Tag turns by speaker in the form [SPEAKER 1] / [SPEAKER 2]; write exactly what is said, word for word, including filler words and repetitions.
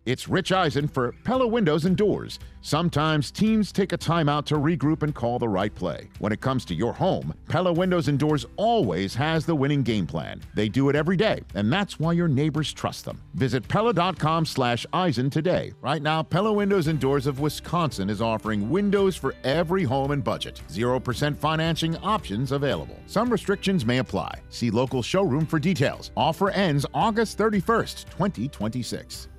[SPEAKER 1] It's Rich Eisen for Pella Windows and Doors. Sometimes teams take a timeout to regroup and call the right play. When it comes to your home, Pella Windows and Doors always has the winning game plan. They do it every day, and that's why your neighbors trust them. Visit Pella.com slash Eisen today. Right now, Pella Windows and Doors of Wisconsin is offering windows for every home and budget. zero percent financing options available. Some restrictions may apply. See local showroom for details. Offer ends August thirty-first, twenty twenty-six.